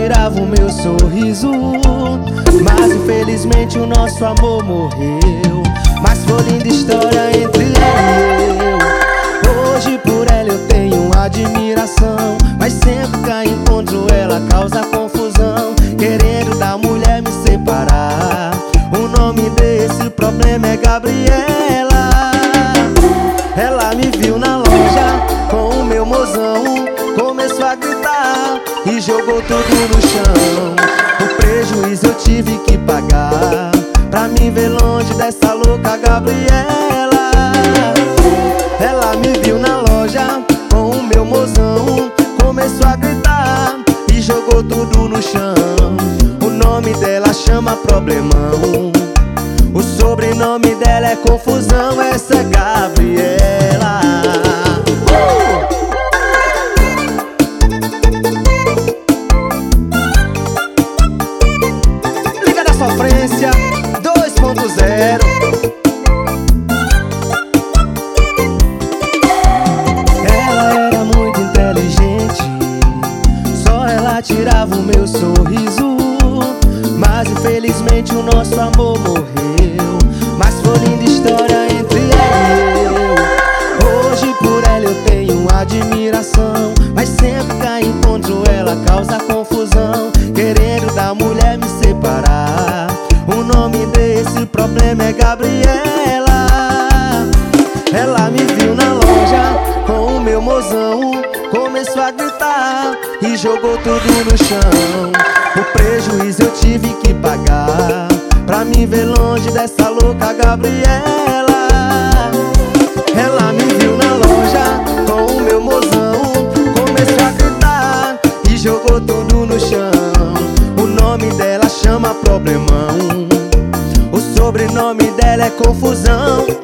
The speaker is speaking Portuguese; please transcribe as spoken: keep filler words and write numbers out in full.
tirava o meu sorriso, mas infelizmente o nosso amor morreu. Mas foi linda história entre ela e eu. Hoje por ela eu tenho admiração, mas sempre que encontro ela causa confusão, querendo da mulher me separar. O nome desse problema é Gabriela. Ela me viu na loja com o meu mozão, começou a gritar e jogou tudo no chão. O prejuízo eu tive que pagar pra me ver longe dessa louca Gabriela. Ela me viu na loja com o meu mozão, começou a gritar e jogou tudo no chão. O nome dela chama Problemão, o sobrenome dela é confusão. Essa é Gabriela. uh! Liga da Sofrência dois ponto zero. Ela era muito inteligente, só ela tirava o meu sorriso, mas infelizmente o nosso amor morreu. Mas foi linda história entre ela e eu. Hoje por ela eu tenho admiração, mas sempre que encontro ela causa confusão, querendo da mulher me separar. O nome desse problema é Gabriela. Ela me viu na loja com o meu mozão, começou a gritar e jogou tudo no chão. O prejuízo eu tive que pagar pra me ver longe dessa louca Gabriela. Ela me viu na loja com o meu mozão, começou a gritar e jogou tudo no chão. O nome dela chama Problemão, o sobrenome dela é confusão.